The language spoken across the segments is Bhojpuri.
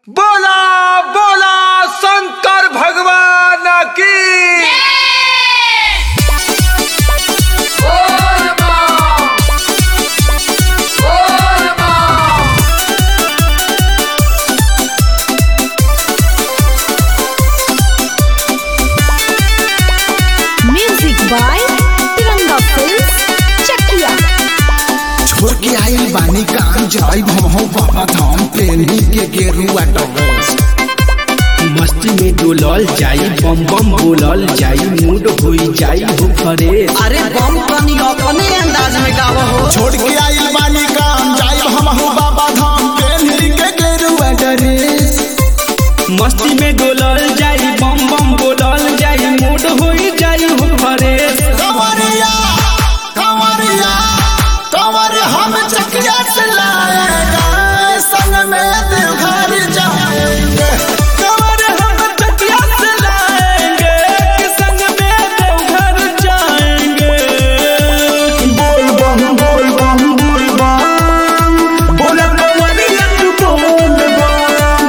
बोला बोला शंकर भगवान की। Music by Tiranga films Chakia. छोड़ के आइल बानी काम जाइब हम बाबा धाम प्रेमी के गेरुआ ड्रेस। मस्ती में डोलल जाई बम बम बोलल जाई मूड होई जाई हो फ्रेश। अरे बम कनी अपने अंदाज में गावा हो। छोड़ के आइल बानी काम जाइब हम बाबा धाम प्रेमी के गेरुआ ड्रेस। मस्ती में डोलल जाई बम बम बोलल जाई मूड होई जाई हो फ्रेश। कंवरिया कंवरिया कंवर हम चकिया से लाएगा संग में देवघर जाएंगे। कंवर हम चकिया से लाएंगे संग में देवघर जाएंगे। बोल बम बोल बम बोल बम बोला कंवरिया तू बोल बम।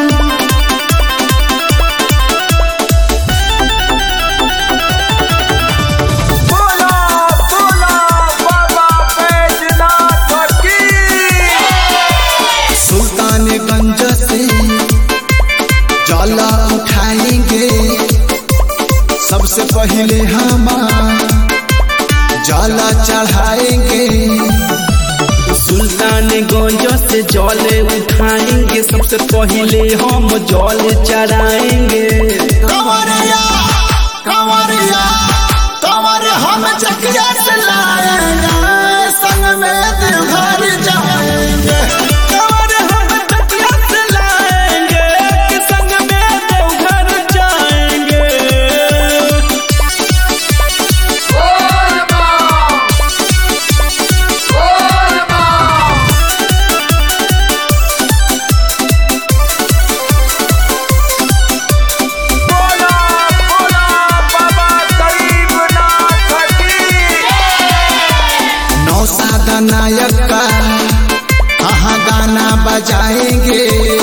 बोला बोला बाबा बैजनाथ की। सुल्तानगंज से जला उठाएंगे सबसे पहले हम जला चढ़ाएंगे। सुल्तानगंज से जल उठाएंगे सबसे पहले हम जल चढ़ाएंगे। कंवरिया कंवरिया कंवर हम चकिया से लाएंगे संग में देवघर जाएंगे। कंवर हम चकिया से लाएंगे संग में देवघर जाएंगे। बोला बोला बाबा गरीबनाथ की। नौसादा नायक का हाँ गाना बजाएंगे।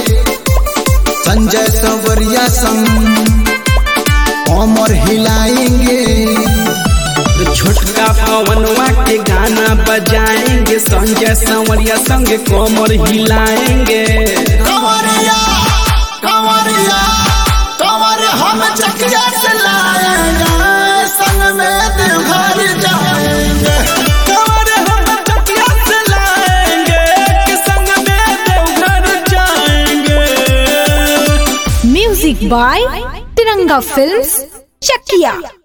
संजय सवरिया संग कमर हिलाएंगे। छोटका पवनवा के गाना बजाएंगे संजय संवरिया संग कमर हिलाएंगे। कंवरिया कंवरिया कंवर हम चकिया से लाएंगे संग में देवघर जाएंगे। कंवर हम चकिया से लाएंगे संग में देवघर जाएंगे। Music by Tiranga films Chakiya.